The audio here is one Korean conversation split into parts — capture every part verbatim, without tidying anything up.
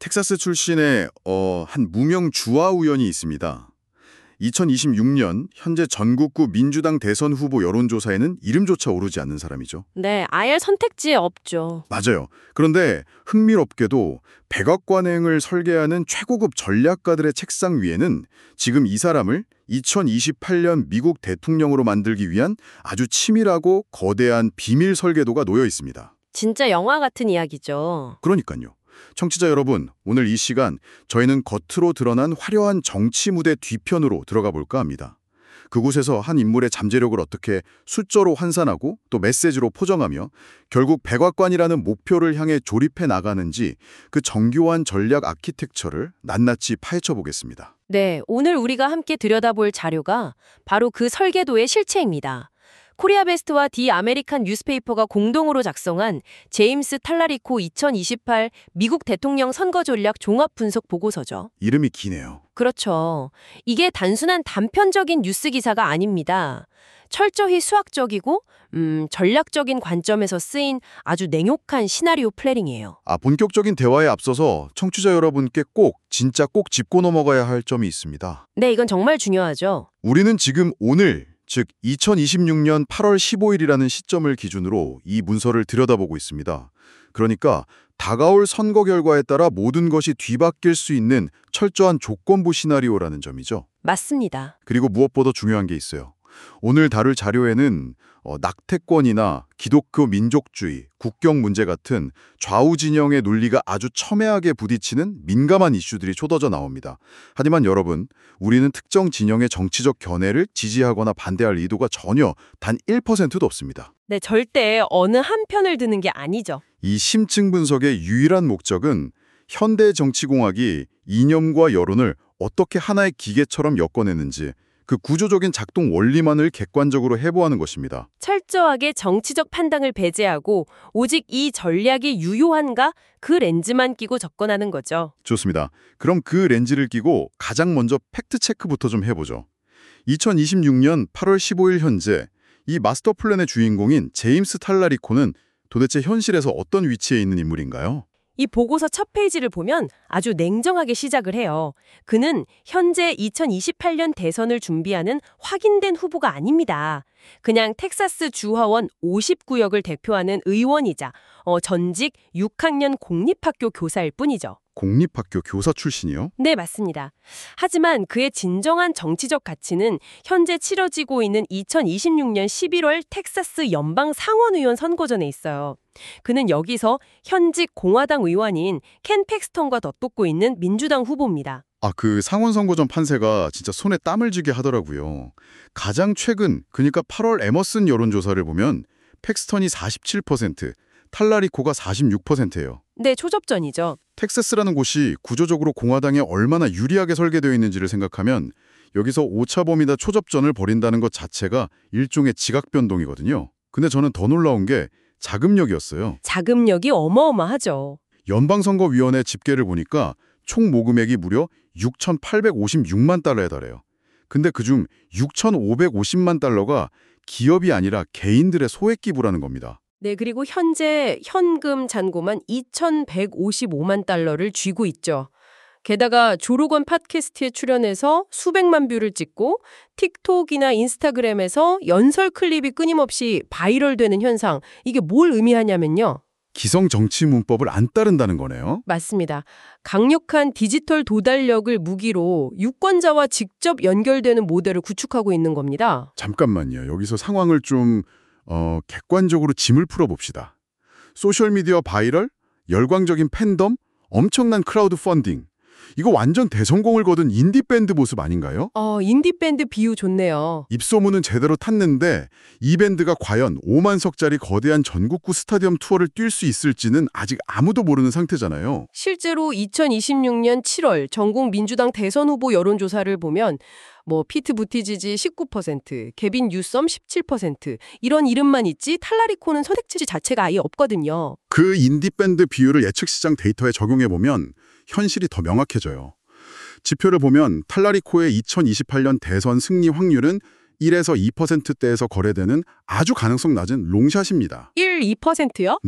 텍사스 출신의 어, 한 무명 주화 의원이 있습니다. 이천이십육 년 현재 전국구 민주당 대선 후보 여론조사에는 이름조차 오르지 않는 사람이죠. 네, 아예 선택지에 없죠. 맞아요. 그런데 흥미롭게도 백악관행을 설계하는 최고급 전략가들의 책상 위에는 지금 이 사람을 이천이십팔 년 미국 대통령으로 만들기 위한 아주 치밀하고 거대한 비밀 설계도가 놓여 있습니다. 진짜 영화 같은 이야기죠. 그러니까요. 청취자 여러분, 오늘 이 시간 저희는 겉으로 드러난 화려한 정치 무대 뒤편으로 들어가 볼까 합니다. 그곳에서 한 인물의 잠재력을 어떻게 숫자로 환산하고 또 메시지로 포장하며 결국 백악관이라는 목표를 향해 조립해 나가는지 그 정교한 전략 아키텍처를 낱낱이 파헤쳐 보겠습니다. 네, 오늘 우리가 함께 들여다볼 자료가 바로 그 설계도의 실체입니다. 코리아베스트와 디 아메리칸 뉴스페이퍼가 공동으로 작성한 제임스 탈라리코 이천이십팔 미국 대통령 선거 전략 종합 분석 보고서죠. 이름이 기네요. 그렇죠. 이게 단순한 단편적인 뉴스 기사가 아닙니다. 철저히 수학적이고 음, 전략적인 관점에서 쓰인 아주 냉혹한 시나리오 플래닝이에요. 아, 본격적인 대화에 앞서서 청취자 여러분께 꼭 진짜 꼭 짚고 넘어가야 할 점이 있습니다. 네, 이건 정말 중요하죠. 우리는 지금 오늘, 즉 이천이십육 년 팔월 십오일이라는 시점을 기준으로 이 문서를 들여다보고 있습니다. 그러니까 다가올 선거 결과에 따라 모든 것이 뒤바뀔 수 있는 철저한 조건부 시나리오라는 점이죠. 맞습니다. 그리고 무엇보다 중요한 게 있어요. 오늘 다룰 자료에는 어, 낙태권이나 기독교 민족주의, 국경 문제 같은 좌우 진영의 논리가 아주 첨예하게 부딪히는 민감한 이슈들이 쏟아져 나옵니다. 하지만 여러분, 우리는 특정 진영의 정치적 견해를 지지하거나 반대할 의도가 전혀 단 일 퍼센트도 없습니다. 네, 절대 어느 한 편을 드는 게 아니죠. 이 심층 분석의 유일한 목적은 현대 정치공학이 이념과 여론을 어떻게 하나의 기계처럼 엮어내는지 그 구조적인 작동 원리만을 객관적으로 해보하는 것입니다. 철저하게 정치적 판단을 배제하고 오직 이 전략이 유효한가 그 렌즈만 끼고 접근하는 거죠. 좋습니다. 그럼 그 렌즈를 끼고 가장 먼저 팩트체크부터 좀 해보죠. 이천이십육 년 팔월 십오일 현재 이 마스터 플랜의 주인공인 제임스 탈라리코는 도대체 현실에서 어떤 위치에 있는 인물인가요? 이 보고서 첫 페이지를 보면 아주 냉정하게 시작을 해요. 그는 현재 이천이십팔 년 대선을 준비하는 확인된 후보가 아닙니다. 그냥 텍사스 주하원 오십 구역을 대표하는 의원이자 어, 전직 육 학년 공립학교 교사일 뿐이죠. 공립학교 교사 출신이요? 네, 맞습니다. 하지만 그의 진정한 정치적 가치는 현재 치러지고 있는 이천이십육 년 십일월 텍사스 연방 상원의원 선거전에 있어요. 그는 여기서 현직 공화당 의원인 켄 팩스턴과 덧붙고 있는 민주당 후보입니다. 아, 그 상원 선거전 판세가 진짜 손에 땀을 쥐게 하더라고요. 가장 최근, 그러니까 팔월 에머슨 여론조사를 보면 팩스턴이 사십칠 퍼센트, 탈라리코가 사십육 퍼센트예요. 네, 초접전이죠. 텍사스라는 곳이 구조적으로 공화당에 얼마나 유리하게 설계되어 있는지를 생각하면 여기서 오차범위다 초접전을 벌인다는 것 자체가 일종의 지각 변동이거든요. 근데 저는 더 놀라운 게 자금력이었어요. 자금력이 어마어마하죠. 연방선거위원회 집계를 보니까 총 모금액이 무려 육천팔백오십육만 달러에 달해요. 근데 그중 육천오백오십만 달러가 기업이 아니라 개인들의 소액 기부라는 겁니다. 네, 그리고 현재 현금 잔고만 이천백오십오만 달러를 쥐고 있죠. 게다가 조로건 팟캐스트에 출연해서 수백만 뷰를 찍고 틱톡이나 인스타그램에서 연설 클립이 끊임없이 바이럴되는 현상, 이게 뭘 의미하냐면요. 기성 정치 문법을 안 따른다는 거네요. 맞습니다. 강력한 디지털 도달력을 무기로 유권자와 직접 연결되는 모델을 구축하고 있는 겁니다. 잠깐만요. 여기서 상황을 좀 어, 객관적으로 짐을 풀어봅시다. 소셜미디어 바이럴, 열광적인 팬덤, 엄청난 크라우드 펀딩. 이거 완전 대성공을 거둔 인디밴드 모습 아닌가요? 어, 인디밴드 비유 좋네요. 입소문은 제대로 탔는데 이 밴드가 과연 오만 석짜리 거대한 전국구 스타디움 투어를 뛸 수 있을지는 아직 아무도 모르는 상태잖아요. 실제로 이천이십육 년 칠월 전국 민주당 대선 후보 여론조사를 보면 뭐 피트 부티지지 십구 퍼센트, 개빈 뉴섬 십칠 퍼센트 이런 이름만 있지 탈라리코는 선택지 자체가 아예 없거든요. 그 인디밴드 비율을 예측시장 데이터에 적용해보면 현실이 더 명확해져요. 지표를 보면 탈라리코의 이천이십팔 년 대선 승리 확률은 일에서 이 퍼센트대에서 거래되는 아주 가능성 낮은 롱샷입니다. 일, 이 퍼센트요? 네.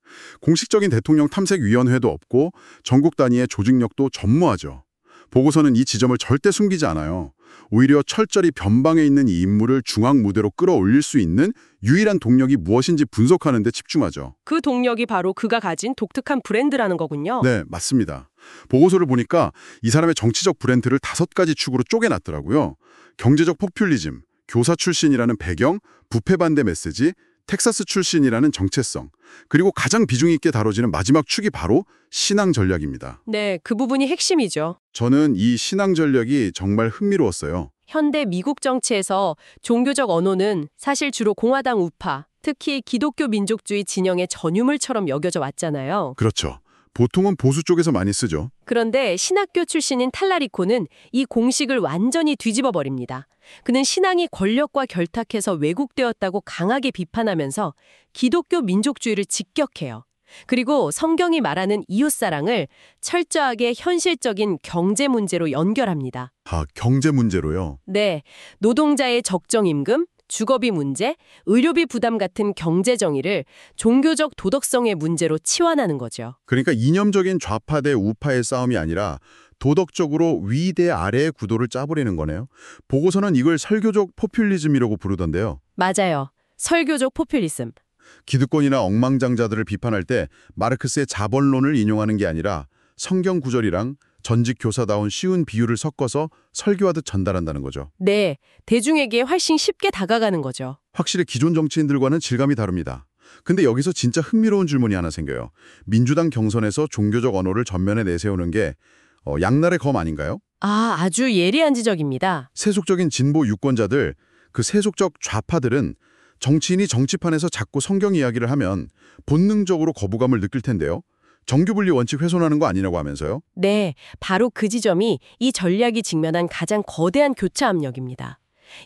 공식적인 대통령 탐색위원회도 없고 전국 단위의 조직력도 전무하죠. 보고서는 이 지점을 절대 숨기지 않아요. 오히려 철저히 변방에 있는 이 인물을 중앙 무대로 끌어올릴 수 있는 유일한 동력이 무엇인지 분석하는 데 집중하죠. 그 동력이 바로 그가 가진 독특한 브랜드라는 거군요. 네, 맞습니다. 보고서를 보니까 이 사람의 정치적 브랜드를 다섯 가지 축으로 쪼개놨더라고요. 경제적 포퓰리즘, 교사 출신이라는 배경, 부패 반대 메시지, 텍사스 출신이라는 정체성, 그리고 가장 비중 있게 다뤄지는 마지막 축이 바로 신앙 전략입니다. 네, 그 부분이 핵심이죠. 저는 이 신앙 전략이 정말 흥미로웠어요. 현대 미국 정치에서 종교적 언어는 사실 주로 공화당 우파, 특히 기독교 민족주의 진영의 전유물처럼 여겨져 왔잖아요. 그렇죠. 보통은 보수 쪽에서 많이 쓰죠. 그런데 신학교 출신인 탈라리코는 이 공식을 완전히 뒤집어 버립니다. 그는 신앙이 권력과 결탁해서 왜곡되었다고 강하게 비판하면서 기독교 민족주의를 직격해요. 그리고 성경이 말하는 이웃사랑을 철저하게 현실적인 경제 문제로 연결합니다. 아, 경제 문제로요? 네, 노동자의 적정 임금, 주거비 문제, 의료비 부담 같은 경제 정의를 종교적 도덕성의 문제로 치환하는 거죠. 그러니까 이념적인 좌파 대 우파의 싸움이 아니라 도덕적으로 위 대 아래의 구도를 짜버리는 거네요. 보고서는 이걸 설교적 포퓰리즘이라고 부르던데요. 맞아요. 설교적 포퓰리즘. 기득권이나 엉망장자들을 비판할 때 마르크스의 자본론을 인용하는 게 아니라 성경 구절이랑 전직 교사다운 쉬운 비유를 섞어서 설교하듯 전달한다는 거죠. 네, 대중에게 훨씬 쉽게 다가가는 거죠. 확실히 기존 정치인들과는 질감이 다릅니다. 근데 여기서 진짜 흥미로운 질문이 하나 생겨요. 민주당 경선에서 종교적 언어를 전면에 내세우는 게 어, 양날의 검 아닌가요? 아, 아주 예리한 지적입니다. 세속적인 진보 유권자들, 그 세속적 좌파들은 정치인이 정치판에서 자꾸 성경 이야기를 하면 본능적으로 거부감을 느낄 텐데요. 정규분리 원칙 훼손하는 거 아니냐고 하면서요. 네, 바로 그 지점이 이 전략이 직면한 가장 거대한 교차 압력입니다.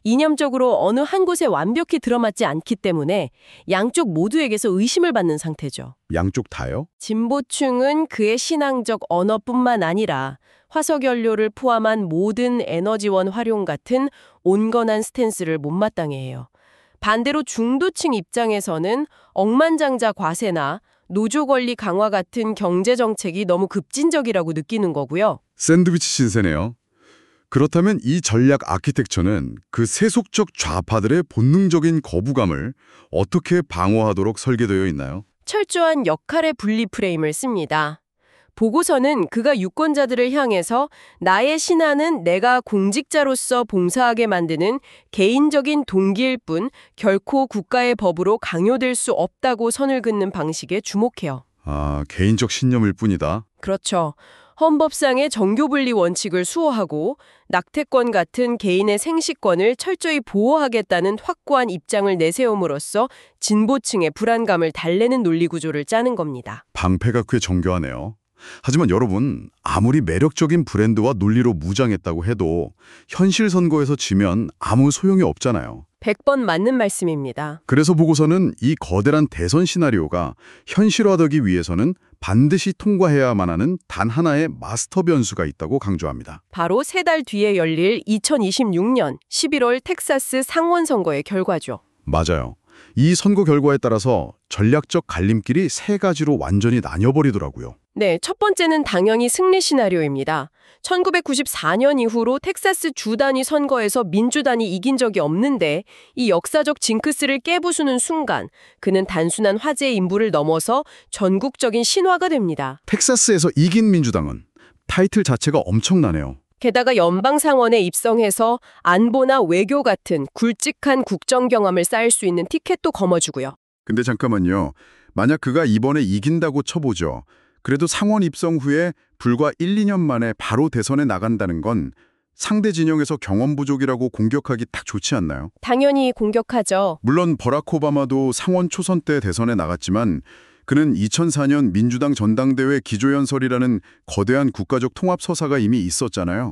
이념적으로 어느 한 곳에 완벽히 들어맞지 않기 때문에 양쪽 모두에게서 의심을 받는 상태죠. 양쪽 다요? 진보층은 그의 신앙적 언어뿐만 아니라 화석연료를 포함한 모든 에너지원 활용 같은 온건한 스탠스를 못마땅해해요. 반대로 중도층 입장에서는 억만장자 과세나 노조 권리 강화 같은 경제 정책이 너무 급진적이라고 느끼는 거고요. 샌드위치 신세네요. 그렇다면 이 전략 아키텍처는 그 세속적 좌파들의 본능적인 거부감을 어떻게 방어하도록 설계되어 있나요? 철저한 역할의 분리 프레임을 씁니다. 보고서는 그가 유권자들을 향해서 나의 신앙은 내가 공직자로서 봉사하게 만드는 개인적인 동기일 뿐 결코 국가의 법으로 강요될 수 없다고 선을 긋는 방식에 주목해요. 아, 개인적 신념일 뿐이다. 그렇죠. 헌법상의 정교분리 원칙을 수호하고 낙태권 같은 개인의 생식권을 철저히 보호하겠다는 확고한 입장을 내세움으로써 진보층의 불안감을 달래는 논리구조를 짜는 겁니다. 방패가 꽤 정교하네요. 하지만 여러분, 아무리 매력적인 브랜드와 논리로 무장했다고 해도 현실 선거에서 지면 아무 소용이 없잖아요. 백 번 맞는 말씀입니다. 그래서 보고서는 이 거대한 대선 시나리오가 현실화되기 위해서는 반드시 통과해야만 하는 단 하나의 마스터 변수가 있다고 강조합니다. 바로 세 달 뒤에 열릴 이천이십육 년 십일월 텍사스 상원 선거의 결과죠. 맞아요. 이 선거 결과에 따라서 전략적 갈림길이 세 가지로 완전히 나뉘어버리더라고요. 네, 첫 번째는 당연히 승리 시나리오입니다. 천구백구십사 년 이후로 텍사스 주 단위 선거에서 민주당이 이긴 적이 없는데 이 역사적 징크스를 깨부수는 순간 그는 단순한 화제의 인물을 넘어서 전국적인 신화가 됩니다. 텍사스에서 이긴 민주당은 타이틀 자체가 엄청나네요. 게다가 연방상원에 입성해서 안보나 외교 같은 굵직한 국정 경험을 쌓을 수 있는 티켓도 거머쥐고요. 근데 잠깐만요. 만약 그가 이번에 이긴다고 쳐보죠. 그래도 상원 입성 후에 불과 일, 이 년 만에 바로 대선에 나간다는 건 상대 진영에서 경험 부족이라고 공격하기 딱 좋지 않나요? 당연히 공격하죠. 물론 버락 오바마도 상원 초선 때 대선에 나갔지만 그는 이천사 년 민주당 전당대회 기조연설이라는 거대한 국가적 통합 서사가 이미 있었잖아요.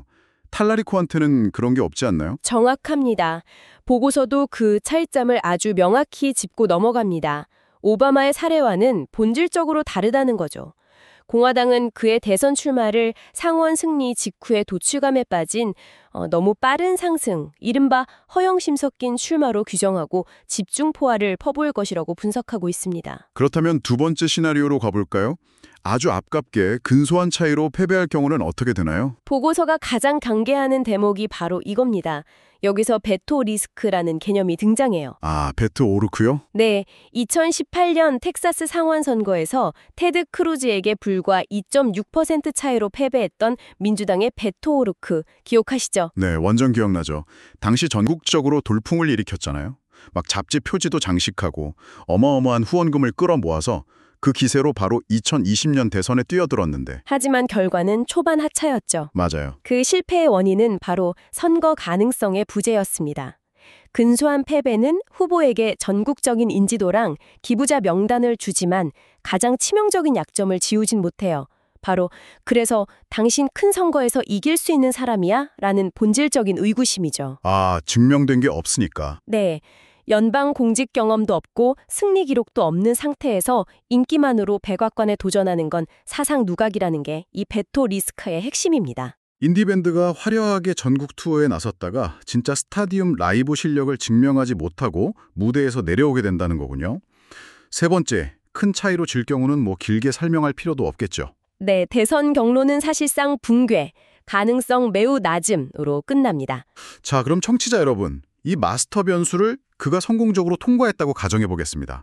탈라리코한테는 그런 게 없지 않나요? 정확합니다. 보고서도 그 차이점을 아주 명확히 짚고 넘어갑니다. 오바마의 사례와는 본질적으로 다르다는 거죠. 공화당은 그의 대선 출마를 상원 승리 직후의 도취감에 빠진 어, 너무 빠른 상승, 이른바 허영심 섞인 출마로 규정하고 집중 포화를 퍼부을 것이라고 분석하고 있습니다. 그렇다면 두 번째 시나리오로 가볼까요? 아주 아깝게 근소한 차이로 패배할 경우는 어떻게 되나요? 보고서가 가장 경계하는 대목이 바로 이겁니다. 여기서 베토 리스크라는 개념이 등장해요. 아, 베트 오르크요? 네, 이천십팔 년 텍사스 상원 선거에서 테드 크루즈에게 불과 이 점 육 퍼센트 차이로 패배했던 민주당의 베토 오르크, 기억하시죠? 네, 완전 기억나죠. 당시 전국적으로 돌풍을 일으켰잖아요. 막 잡지 표지도 장식하고 어마어마한 후원금을 끌어모아서 그 기세로 바로 이천이십 년 대선에 뛰어들었는데. 하지만 결과는 초반 하차였죠. 맞아요. 그 실패의 원인은 바로 선거 가능성의 부재였습니다. 근소한 패배는 후보에게 전국적인 인지도랑 기부자 명단을 주지만 가장 치명적인 약점을 지우진 못해요. 바로 그래서 당신 큰 선거에서 이길 수 있는 사람이야? 라는 본질적인 의구심이죠. 아, 증명된 게 없으니까. 네. 연방 공직 경험도 없고 승리 기록도 없는 상태에서 인기만으로 백악관에 도전하는 건 사상 누각이라는 게 이 베토 리스크의 핵심입니다. 인디밴드가 화려하게 전국 투어에 나섰다가 진짜 스타디움 라이브 실력을 증명하지 못하고 무대에서 내려오게 된다는 거군요. 세 번째, 큰 차이로 질 경우는 뭐 길게 설명할 필요도 없겠죠. 네, 대선 경로는 사실상 붕괴, 가능성 매우 낮음으로 끝납니다. 자, 그럼 청취자 여러분, 이 마스터 변수를 그가 성공적으로 통과했다고 가정해 보겠습니다.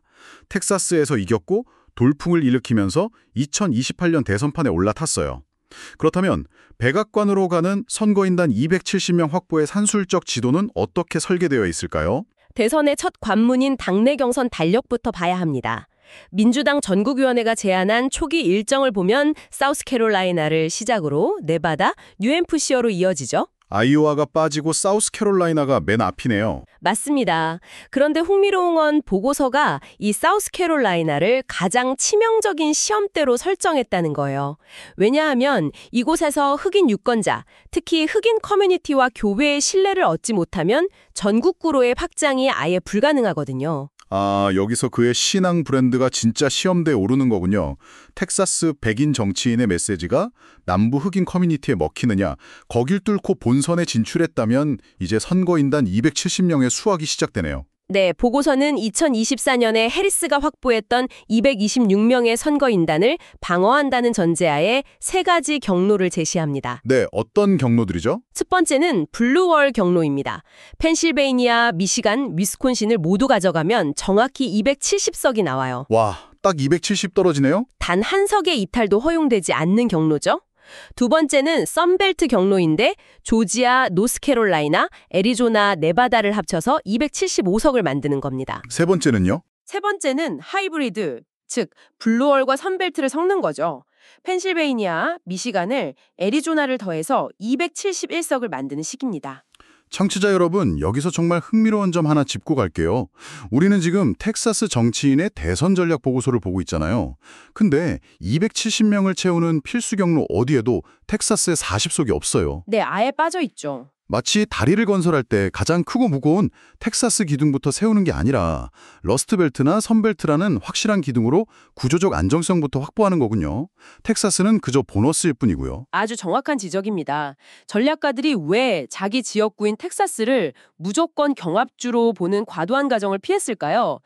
텍사스에서 이겼고 돌풍을 일으키면서 이천이십팔 년 대선판에 올라탔어요. 그렇다면 백악관으로 가는 선거인단 이백칠십 명 확보의 산술적 지도는 어떻게 설계되어 있을까요? 대선의 첫 관문인 당내 경선 달력부터 봐야 합니다. 민주당 전국위원회가 제안한 초기 일정을 보면 사우스캐롤라이나를 시작으로 네바다, 뉴햄프시어로 이어지죠. 아이오와가 빠지고 사우스캐롤라이나가 맨 앞이네요. 맞습니다. 그런데 흥미로운 건 보고서가 이 사우스캐롤라이나를 가장 치명적인 시험대로 설정했다는 거예요. 왜냐하면 이곳에서 흑인 유권자, 특히 흑인 커뮤니티와 교회의 신뢰를 얻지 못하면 전국구로의 확장이 아예 불가능하거든요. 아, 여기서 그의 신앙 브랜드가 진짜 시험대에 오르는 거군요. 텍사스 백인 정치인의 메시지가 남부 흑인 커뮤니티에 먹히느냐, 거길 뚫고 본선에 진출했다면 이제 선거인단 이백칠십 명의 수확이 시작되네요. 네, 보고서는 이천이십사 년에 해리스가 확보했던 이백이십육 명의 선거인단을 방어한다는 전제하에 세 가지 경로를 제시합니다. 네, 어떤 경로들이죠? 첫 번째는 블루월 경로입니다. 펜실베이니아, 미시간, 위스콘신을 모두 가져가면 정확히 이백칠십 석이 나와요. 와, 딱 이백칠십 떨어지네요? 단 한 석의 이탈도 허용되지 않는 경로죠. 두 번째는 썬벨트 경로인데 조지아, 노스캐롤라이나, 애리조나, 네바다를 합쳐서 이백칠십오 석을 만드는 겁니다. 세 번째는요? 세 번째는 하이브리드, 즉 블루월과 썬벨트를 섞는 거죠. 펜실베이니아, 미시간을, 애리조나를 더해서 이백칠십일 석을 만드는 식입니다. 청취자 여러분, 여기서 정말 흥미로운 점 하나 짚고 갈게요. 우리는 지금 텍사스 정치인의 대선 전략 보고서를 보고 있잖아요. 근데 이백칠십 명을 채우는 필수 경로 어디에도 텍사스에 사십 석이 없어요. 네, 아예 빠져 있죠. 마치 다리를 건설할 때 가장 크고 무거운 텍사스 기둥부터 세우는 게 아니라 러스트벨트나 선벨트라는 확실한 기둥으로 구조적 안정성부터 확보하는 거군요. 텍사스는 그저 보너스일 뿐이고요. 아주 정확한 지적입니다. 전략가들이 왜 자기 지역구인 텍사스를 무조건 경합주로 보는 과도한 가정을 피했을까요?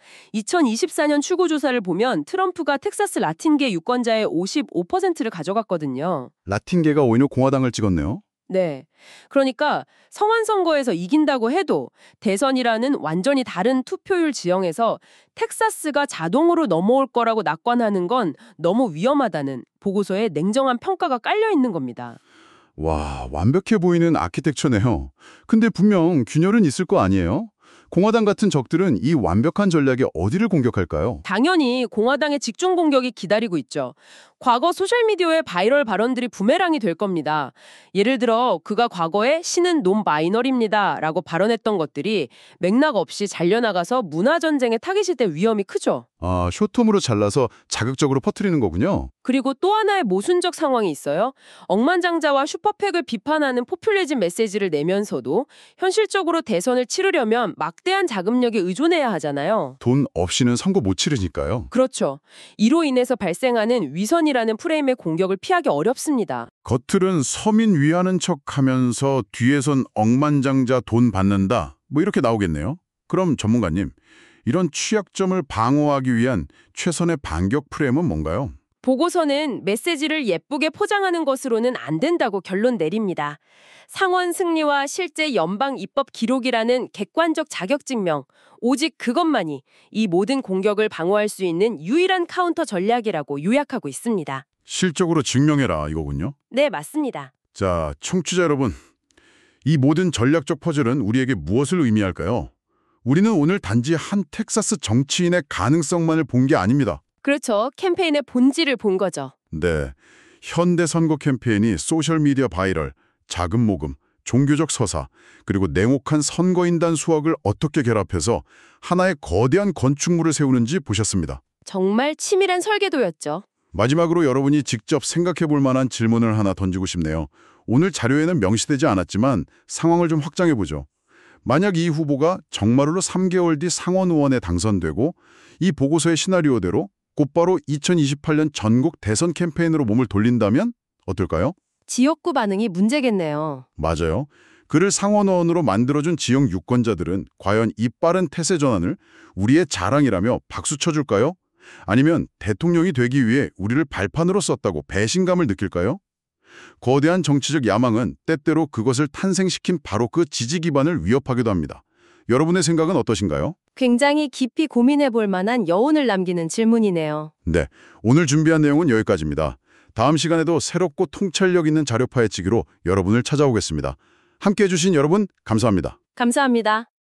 이천이십사 년 출구조사를 보면 트럼프가 텍사스 라틴계 유권자의 오십오 퍼센트를 가져갔거든요. 라틴계가 오히려 공화당을 찍었네요. 네. 그러니까 성원 선거에서 이긴다고 해도 대선이라는 완전히 다른 투표율 지형에서 텍사스가 자동으로 넘어올 거라고 낙관하는 건 너무 위험하다는 보고서에 냉정한 평가가 깔려 있는 겁니다. 와, 완벽해 보이는 아키텍처네요. 근데 분명 균열은 있을 거 아니에요? 공화당 같은 적들은 이 완벽한 전략에 어디를 공격할까요? 당연히 공화당의 직중 공격이 기다리고 있죠. 과거 소셜미디어의 바이럴 발언들이 부메랑이 될 겁니다. 예를 들어 그가 과거에 신은 논 바이널입니다 라고 발언했던 것들이 맥락 없이 잘려나가서 문화전쟁에 타깃이 될 위험이 크죠. 아, 쇼톰으로 잘라서 자극적으로 퍼뜨리는 거군요. 그리고 또 하나의 모순적 상황이 있어요. 억만장자와 슈퍼팩을 비판하는 포퓰리즘 메시지를 내면서도 현실적으로 대선을 치르려면 막대한 자금력에 의존해야 하잖아요. 돈 없이는 선거 못 치르니까요. 그렇죠. 이로 인해서 발생하는 위선이 일본이라는 프레임의 공격을 피하기 어렵습니다. 겉을은 서민 위하는 척하면서 뒤에선 억만장자 돈 받는다. 뭐 이렇게 나오겠네요. 그럼 전문가님, 이런 취약점을 방어하기 위한 최선의 반격 프레임은 뭔가요? 보고서는 메시지를 예쁘게 포장하는 것으로는 안 된다고 결론 내립니다. 상원 승리와 실제 연방 입법 기록이라는 객관적 자격 증명, 오직 그것만이 이 모든 공격을 방어할 수 있는 유일한 카운터 전략이라고 요약하고 있습니다. 실적으로 증명해라 이거군요. 네, 맞습니다. 자, 청취자 여러분. 이 모든 전략적 퍼즐은 우리에게 무엇을 의미할까요? 우리는 오늘 단지 한 텍사스 정치인의 가능성만을 본 게 아닙니다. 그렇죠. 캠페인의 본질을 본 거죠. 네, 현대 선거 캠페인이 소셜미디어 바이럴, 자금 모금, 종교적 서사, 그리고 냉혹한 선거인단 수학을 어떻게 결합해서 하나의 거대한 건축물을 세우는지 보셨습니다. 정말 치밀한 설계도였죠. 마지막으로 여러분이 직접 생각해 볼 만한 질문을 하나 던지고 싶네요. 오늘 자료에는 명시되지 않았지만 상황을 좀 확장해 보죠. 만약 이 후보가 정말로 삼 개월 뒤 상원 의원에 당선되고 이 보고서의 시나리오대로 곧바로 이천이십팔 년 전국 대선 캠페인으로 몸을 돌린다면 어떨까요? 지역구 반응이 문제겠네요. 맞아요. 그를 상원의원으로 만들어준 지역 유권자들은 과연 이 빠른 태세 전환을 우리의 자랑이라며 박수 쳐줄까요? 아니면 대통령이 되기 위해 우리를 발판으로 썼다고 배신감을 느낄까요? 거대한 정치적 야망은 때때로 그것을 탄생시킨 바로 그 지지 기반을 위협하기도 합니다. 여러분의 생각은 어떠신가요? 굉장히 깊이 고민해 볼 만한 여운을 남기는 질문이네요. 네, 오늘 준비한 내용은 여기까지입니다. 다음 시간에도 새롭고 통찰력 있는 자료 파헤치기로 여러분을 찾아오겠습니다. 함께해 주신 여러분 감사합니다. 감사합니다.